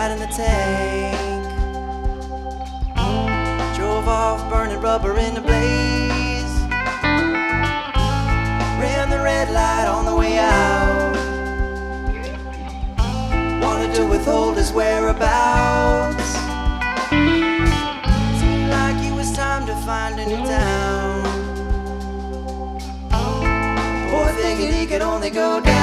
right in the tank. Drove off burning rubber in the blaze. Ran the red light on the way out. Wanted to withhold his whereabouts. Seemed like it was time to find a new town. Boy figured he could only go down.